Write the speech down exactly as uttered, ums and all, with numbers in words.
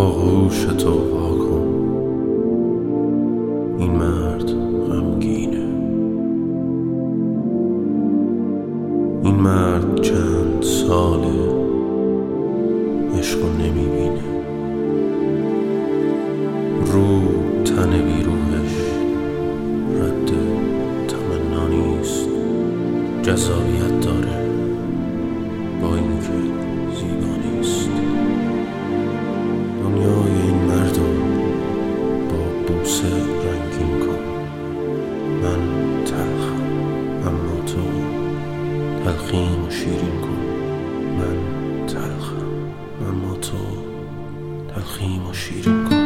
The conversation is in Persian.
آغوش تو واکن. این مرد غمگینه، این مرد چند ساله عشقو نمیبینه. رو تن بیروحش رد تمنا نیست، جذابیت داره با اینکه زیبا نیست. دنیای این مردو با بوسه رنگین کن. من تلخم اما تو تلخیم و شیرین کن. من تلخم اما تو تلخیم و شیرین کن.